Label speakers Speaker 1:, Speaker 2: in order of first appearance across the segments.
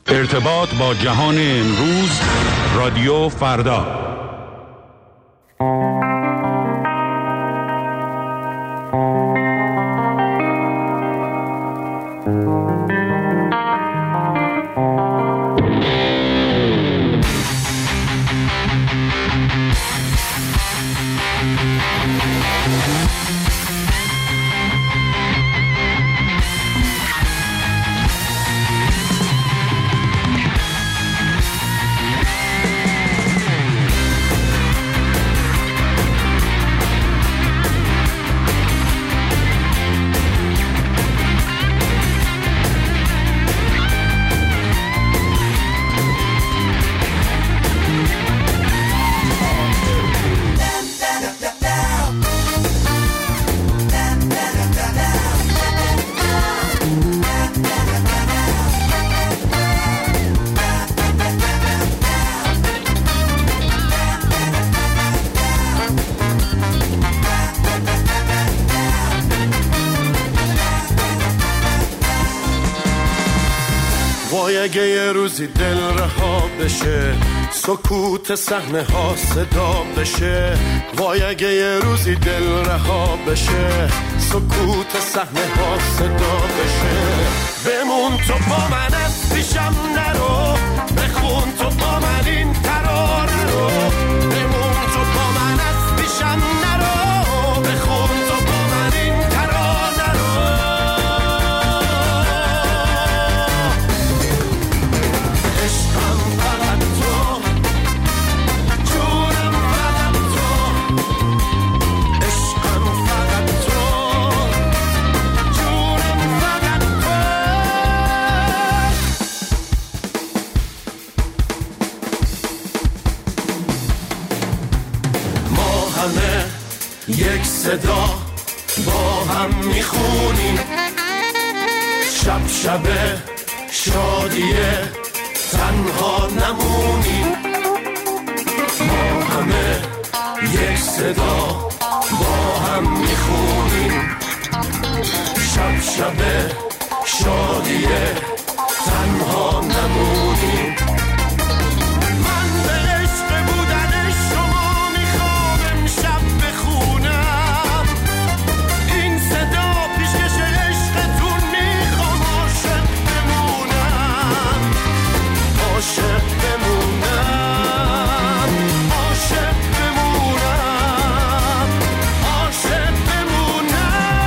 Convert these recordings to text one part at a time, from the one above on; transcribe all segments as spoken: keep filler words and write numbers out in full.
Speaker 1: ارتباط با جهان امروز، رادیو فردا.
Speaker 2: اگه یه روزی دل رها بشه، سکوت صحنه ها صدا بشه. وای اگه یه روزی دل رها بشه، سکوت صحنه ها صدا بشه. بمون تو با من، از پیشم نرو، بخون تو با من این ترانه رو. بمون تو با من، از پیشم نرو، بخون تو با من این ترانه رو. عشقم فقط تو، جونم فقط تو. عشقم فقط تو، جونم فقط تو. ما همه یک صدا با هم میخونیم، شب شب شادیه تنها نمونیم. ما همه یک صدا با هم میخونیم، شب شب شادیه تنها نمونیم. من به عشق بودن شما میخوام امشب بخونم این صدا، پیشکش عشقتون میخوام عاشق بمونم، عاشق بمونم، عاشق بمونم، عاشق بمونم.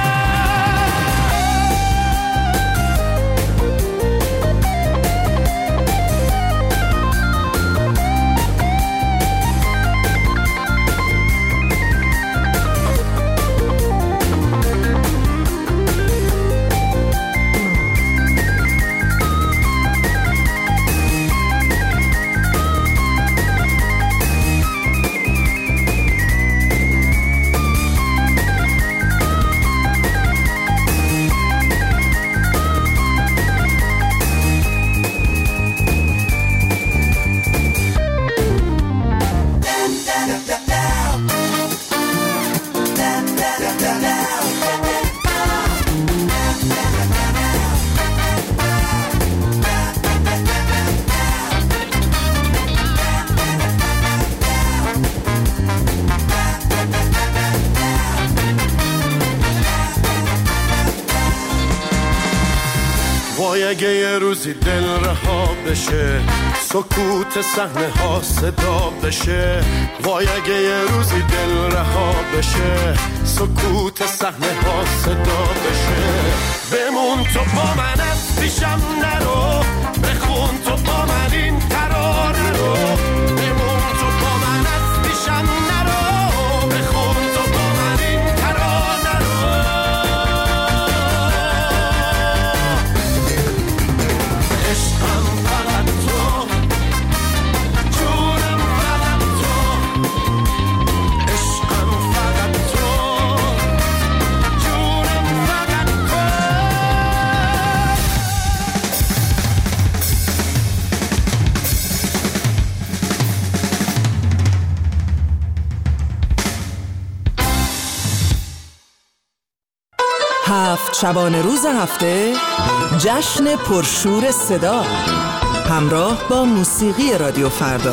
Speaker 2: وای اگه یه روزی دل رها بشه، سکوت صحنه ها صدا بشه. وای اگه یه روزی دل رها بشه، سکوت صحنه ها صدا بشه. بمون تو با من، از پیشم نرو، بخون تو با من این ترانه رو. بمون تو با من، از پیشم نرو، بخون تو با من این ترانه رو. عشقم فقط تو، جونم فقط تو. عشقم فقط تو، جونم فقط تو.
Speaker 3: هفت شبانه روز هفته، جشن پرشور صدا. همراه با موسیقی رادیو فردا.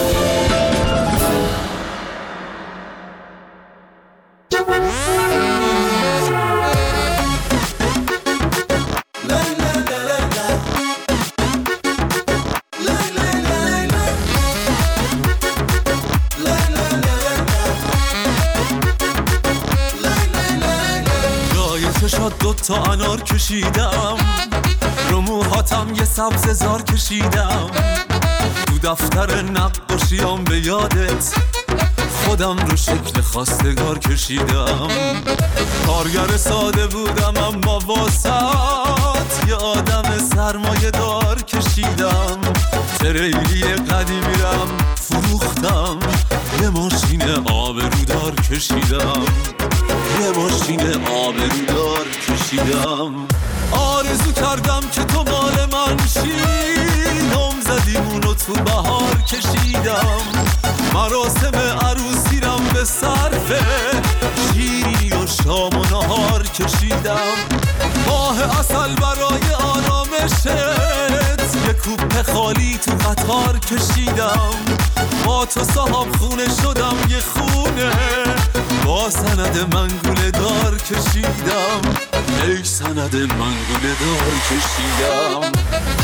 Speaker 4: تا انار کشیدم، رو موهاتم یه سبز زار کشیدم، تو دفتر نقاشیام به یادت خودم رو شکل خواستگار کشیدم. کارگر ساده بودم اما واسط یه آدم سرمایه دار کشیدم. تریلی قدیمیرم فروختم، یه ماشین آبرودار کشیدم، یه ماشین آبرودار کشیدم. آرزو کردم که تو مال من شی، نام زدیمونو تو بهار کشیدم. مراسم عروسیرم به صرفه شیرینی و شام و نهار کشیدم. ماه عسل برای آرامشت یه کوپه خالی تو قطار کشیدم. با تو صاحب خونه شدم یه خونه، با سند منگوله دار کشیدم، ای سند منگوله دار کشیدم.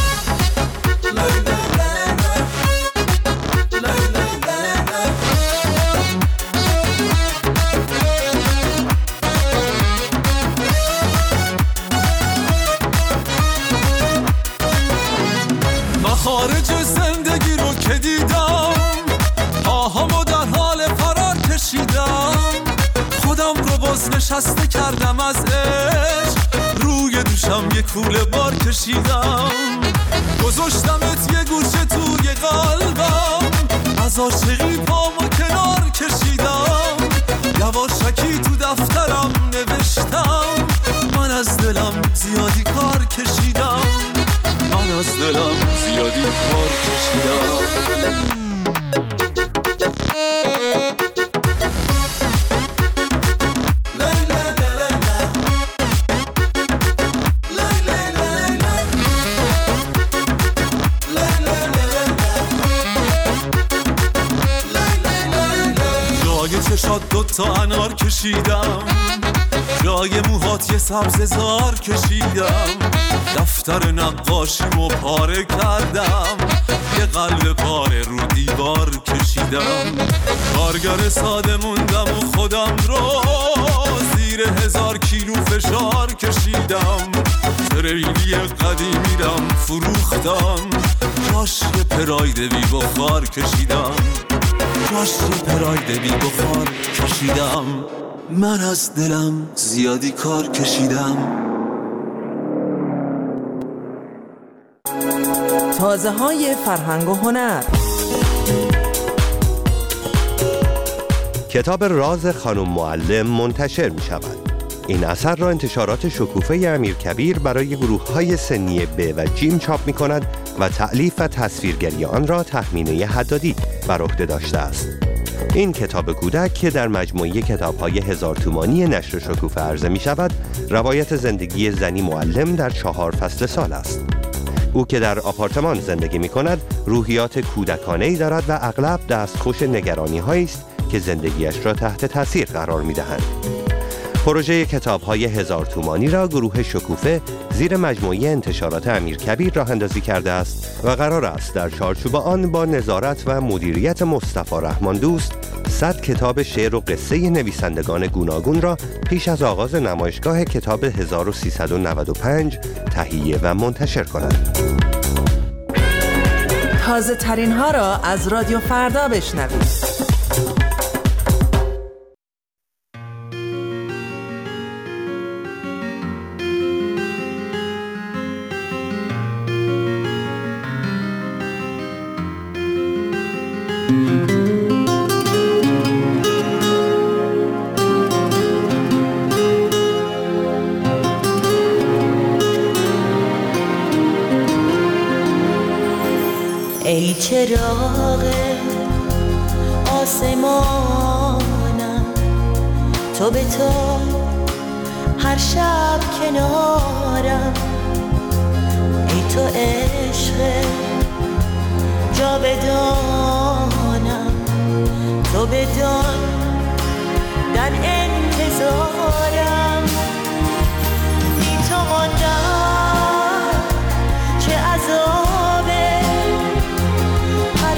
Speaker 4: مخارج زندگی رو که دیدم، پاهامو در حال فرار کشیدم. خودم رو باز نشسته کردم از عشق، روی دوشم یه کوله بار کشیدم. گذاشتمت یه گوشه توی قلبم، از عاشقی پامو کنار کشیدم. یواشکی تو دفترم نوشتم، من از دلم زیادی کار کشیدم، من از دلم زیادی کار کشیدم. چشات دوتا انار کشیدم، جای موهات یه سبز زار کشیدم. دفتر نقاشیمو پاره کردم، یه قلب پاره رو دیوار کشیدم. کارگر ساده موندم و خودم رو زیر هزار کیلو فشار کشیدم. تریلی قدیمیرم فروختم، جاش یه پراید بی بخار کشیدم، جاش یه پراید بی بخار کشیدم. من از دلم زیادی کار کشیدم.
Speaker 3: تازه های فرهنگ و هنر.
Speaker 5: کتاب راز خانم معلم منتشر می شود. این اثر را انتشارات شکوفه امیرکبیر برای گروه های سنی ب و جیم چاپ می کند و تألیف و تصویرگری آن را تهمینه حدادی بر عهده داشته است. این کتاب کودک که در مجموعه کتاب‌های هزار تومانی نشر شکوفه عرضه می شود، روایت زندگی زنی معلم در چهار فصل سال است. او که در آپارتمان زندگی می کند، روحیات کودکانه‌ای دارد و اغلب دستخوش نگرانی‌هایی است که زندگیش را تحت تاثیر قرار می دهند. پروژه کتاب‌های هزار تومانی را گروه شکوفه زیر مجموعه انتشارات امیرکبیر راه اندازی کرده است و قرار است در چارچوب آن با نظارت و مدیریت مصطفی رحمان دوست صد کتاب شعر و قصه نویسندگان گوناگون را پیش از آغاز نمایشگاه کتاب هزار و سیصد و نود و پنج تهیه و منتشر کند.
Speaker 3: تازه ترین ها را از رادیو فردا بشنوید.
Speaker 6: ای چراغ آسمانم، تو به تو هر شب کنارم. ای تو عشق بدانم، تو بدان در انتظارم، بی تو ماندم چه عذابه، هر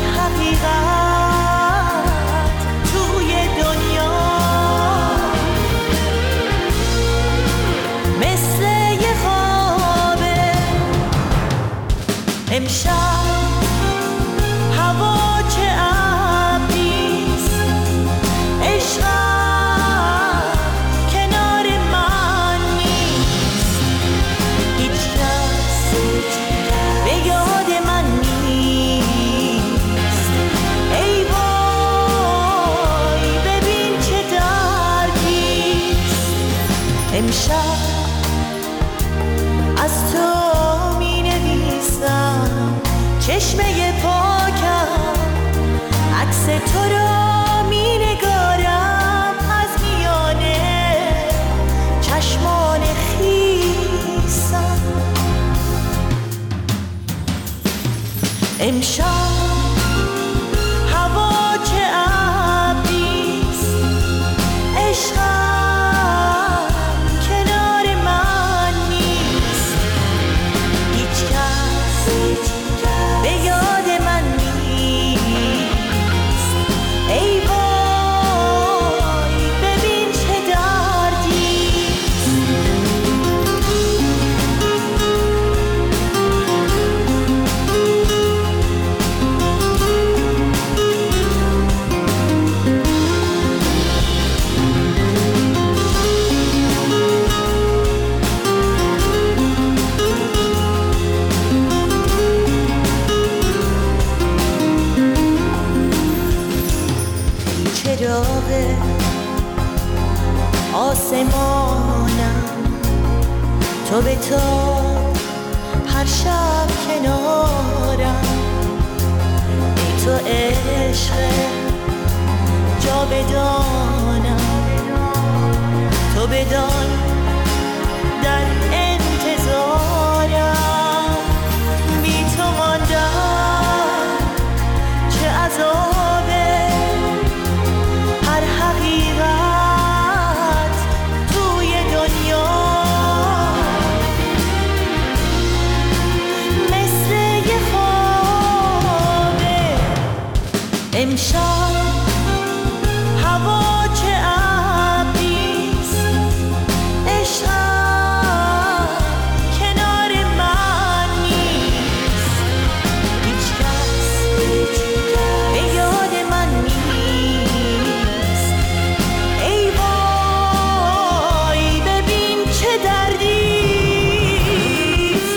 Speaker 6: حقیقت توی دنیا مثل یه خوابه. امشب هوا چه ابریست، عشقم کنار من نیست، هیچ کس به یاد من نیست. ای وای ببین چه دردیست. امشب از تو می نویسم چشمه پاکم، عکس تو را می نگارم از میانه چشمان خیسم. امشب هوا چه ابریست، عشقم کنار من نیست، هیچ کس به یاد من نیست. ای وای ببین چه دردیست. چراغ آسمانم، تو به تا هر شب کنارم، ای تو عشق جا بدانم، تو بدان در انتظارم، بی تو ماندم چه عذابه، هر حقیقت توی دنیا مثل یه خوابه. امشب هوا چه ابریست، عشقم کنار من نیست، هیچ کس به یاد من نیست. ای وای ببین چه دردیست.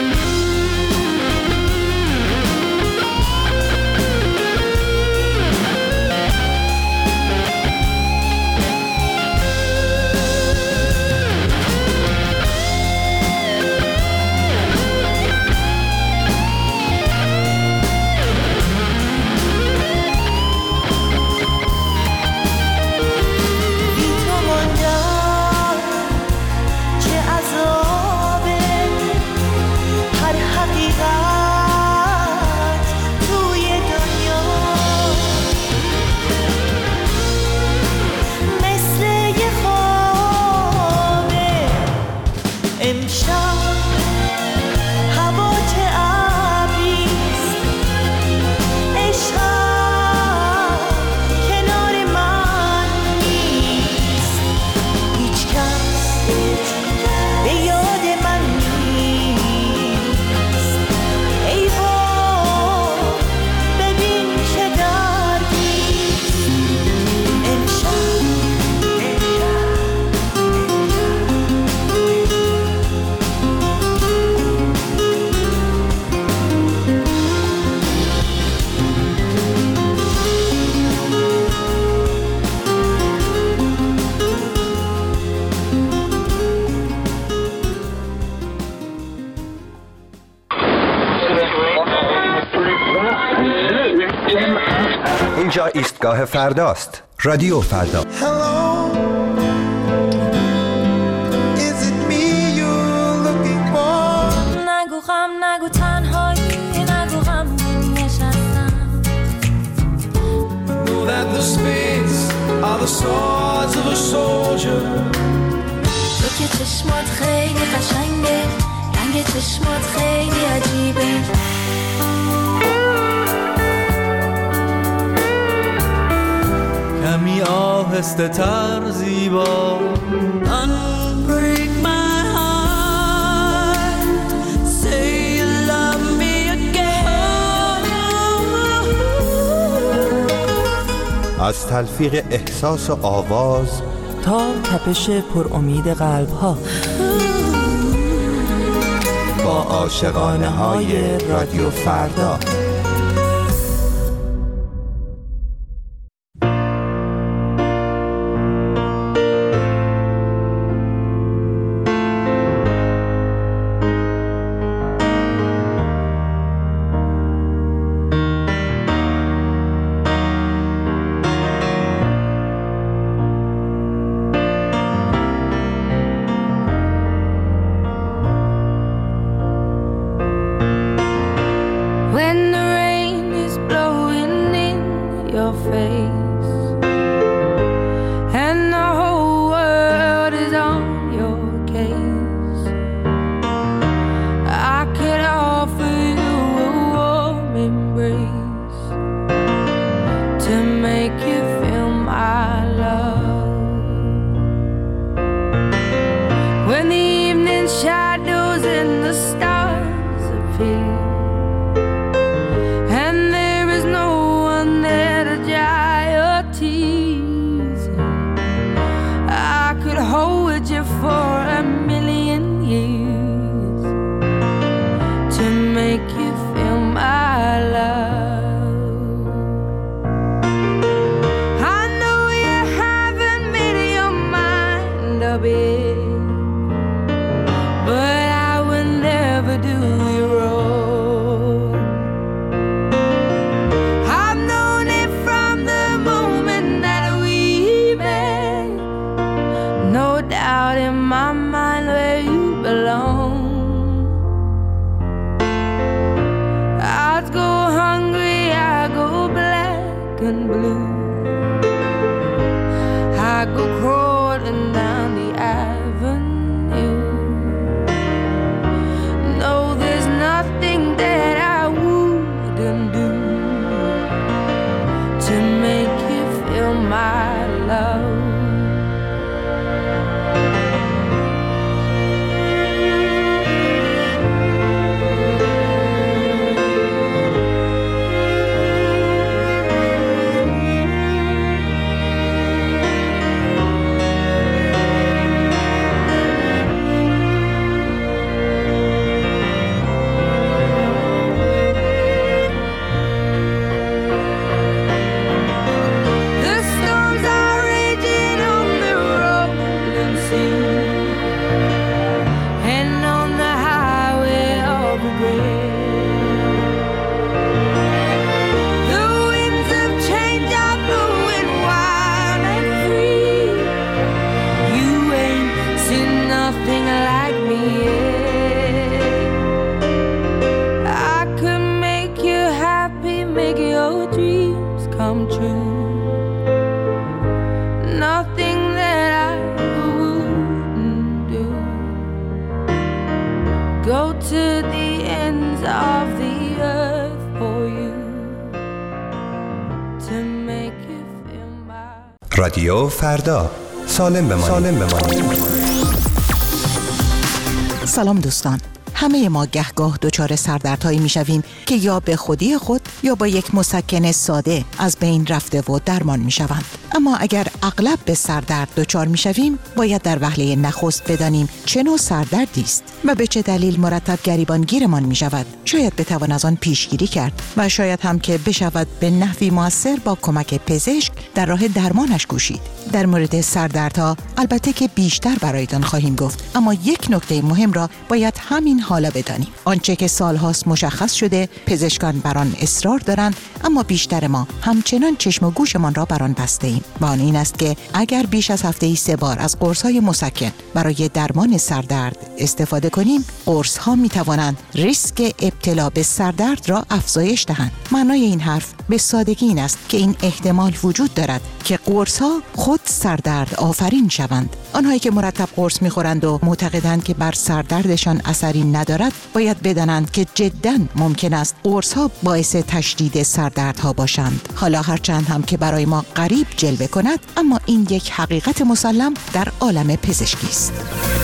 Speaker 6: بی تو ماندم چه عذابه، هر حقیقت توی دنیا مثل یه خوابه. امشب هوا چه ابریست، عشقم کنار من نیست، هیچ کس به یاد من نیست. ای وای ببین چه دردیست. امشب
Speaker 5: اینجا ایستگاه فرداست. رادیو فردا.
Speaker 7: Hello, is it me you're looking for?
Speaker 8: نگو غم نگو تنهایی، نگو غم نشستم
Speaker 7: the swords of a soldier.
Speaker 6: تو که چشمات خیلی قشنگه، رنگ چشمات خیلی عجیبه.
Speaker 4: کمی آهسته تر زیبا.
Speaker 6: Unbreak my heart, say you love me again.
Speaker 5: از تلفیق احساس و آواز
Speaker 3: تا تپش پر امید قلب ها،
Speaker 5: با عاشقانه های رادیو فردا. رادیو فردا، سالم بمانید. سالم بمانید.
Speaker 8: سلام دوستان. همه ما گهگاه دچار سردردهایی میشویم که یا به خودی خود یا با یک مسکن ساده از بین رفته و درمان میشوند. اما اگر اغلب به سردرد دچار میشویم، باید در وهله نخست بدانیم چه نوع سردردی است و به چه دلیل مرتب گریبانگیرمان میشود. شاید بتوان از آن پیشگیری کرد و شاید هم که بشود به نحوی موثر با کمک پزشک در راه درمانش کوشید. در مورد سردردها البته که بیشتر برایتان خواهیم گفت، اما یک نکته مهم را باید همین حالا بدانیم. آنچه که سالهاست مشخص شده، پزشکان بر آن اصرار دارند، اما بیشتر ما همچنان چشم و گوشمان را بر آن بسته ایم. و آن این است که اگر بیش از هفته‌ای سه بار از قرص‌های مسکن برای درمان سردرد استفاده کنیم، قرص‌ها می‌توانند ریسک ابتلا به سردرد را افزایش دهند. معنای این حرف به سادگی این است که این احتمال وجود دارد که قرص‌ها خود سردرد آفرین شوند. آنهایی که مرتب قرص می‌خورند و معتقدند که بر سردردشان اثری ندارد، باید بدانند که جداً ممکن است قرص‌ها باعث تشدید سردردها باشند. حالا هرچند هم که برای ما غریب جلوه کند، اما این یک حقیقت مسلم در عالم پزشکی است.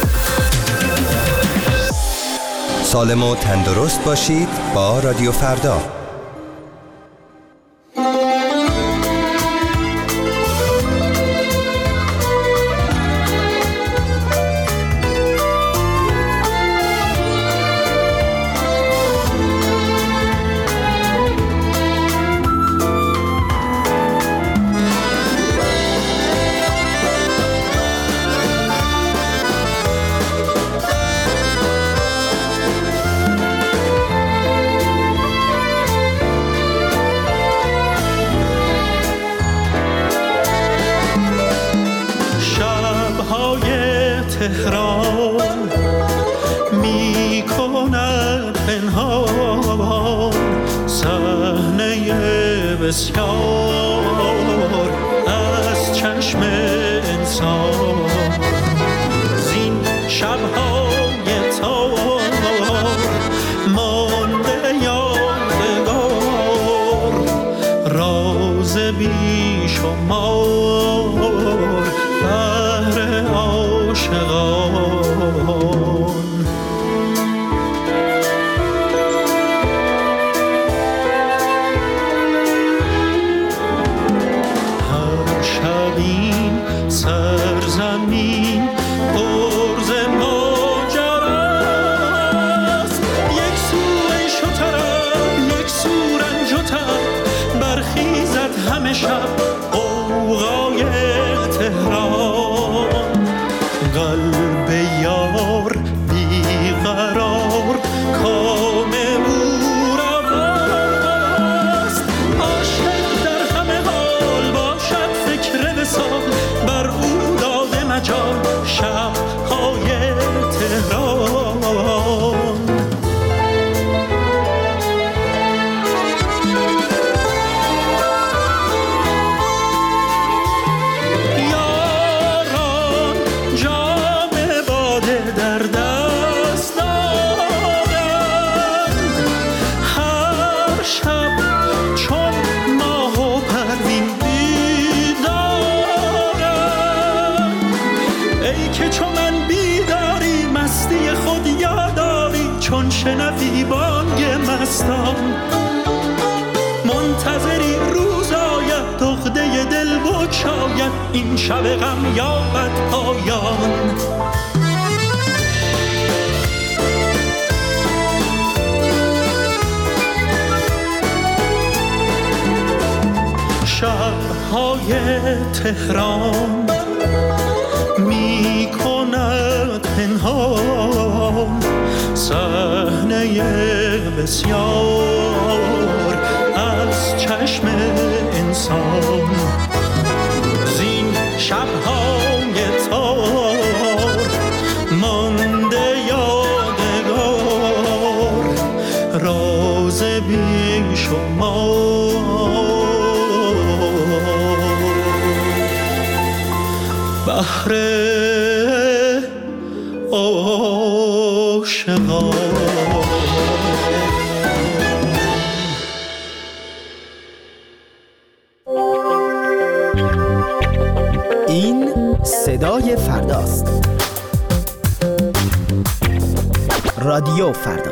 Speaker 5: سالم و تندرست باشید با رادیو فردا.
Speaker 7: تهران می کند پنهان صحنه بسیار از چشم انسان. زین شب‌های تار مانده یادگار، راز بی شمار بهر عاشقان. هر شبین سرزمین پرز ماجراست، یک سو عیش و طرب یک سو رنج و تب، برخیزد همه شب غوغای تهران. قلب یار بیقرار کام او رواست، عاشق در همه حال باشد فکر وصال، بر او داده مجال شب‌های تهران. چون شنوی بانگ مستان، منتظری روز آید عقده دل بگشاید، این شب غم یابد پایان. شب‌های تهران می کند پنهان صحنه بسیار از چشم انسان. زین شب‌های تار مانده یادگار، راز بی شمار بهر عاشقان.
Speaker 9: این صدای فرداست. رادیو فردا.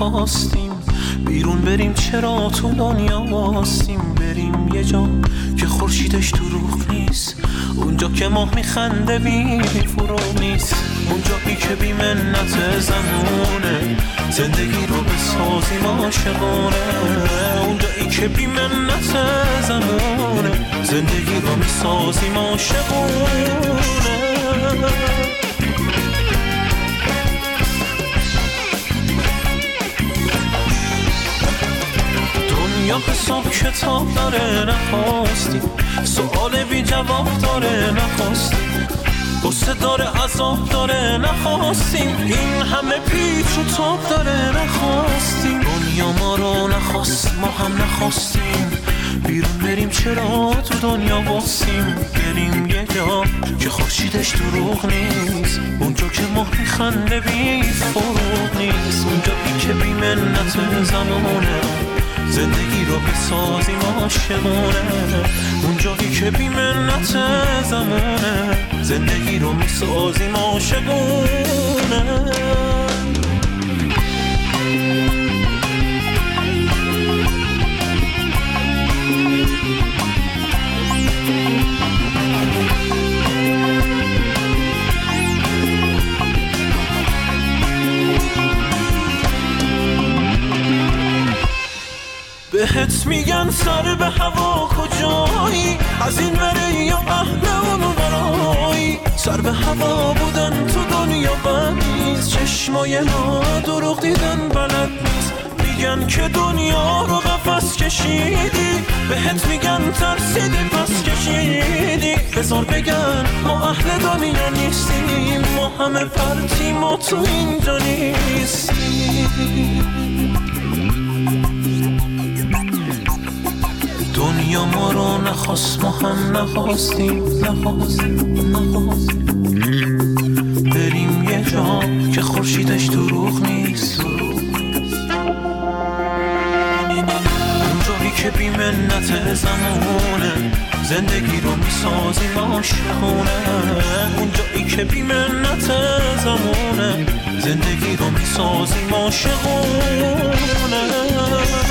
Speaker 7: نخواستیم بیرون بریم، چرا تو دنیا واستیم؟ بریم یه جا که خورشیدش دروغ نیست، اونجا که ماه میخنده بی فروغ نیست، اونجایی که بی منت زمونه زندگی رو بسازیم عاشقانه، اونجایی که بی منت زمونه زندگی رو میسازیم عاشقانه. یا حساب کتاب داره نخواستی، سؤال بی جواب داره نخواستی، قصه داره عذاب داره نخواستیم، این همه پیچ و تاب داره نخواستیم، دنیا ما رو نخواست ما هم نخواستیم بیرون بریم، چرا تو دنیا واسیم؟ بریم یه جا که خورشیدش دروغ نیست، اونجا که ماه میخنده بی فروغ نیست، اونجایی که بی منت زمانه زندگی رو بسازیم عاشقانه، اونجایی که بی منت زمانه زندگی رو میسازیم عاشقانه. بهت میگن سر به هوا کجایی، از این بره یا اهل اونو برایی، سر به هوا بودن تو دنیا بد نیست، چشمای ما دروغ دیدن بلد نیست، میگن که دنیا رو قفس کشیدی، بهت میگن ترسیدی پس کشیدی، بذار بگن ما اهل دنیا نیستیم، ما همه پرتیم و تو اینجا نیستیم. دنیا ما رو نخواست ما هم نخواستیم نخواستیم نخواستیم بریم یه جا که خورشیدش دروغ نیست، اونجایی که بی منت زمانه زندگی رو میسازیم عاشقانه، اونجایی که بی منت زمانه زندگی رو میسازیم عاشقانه.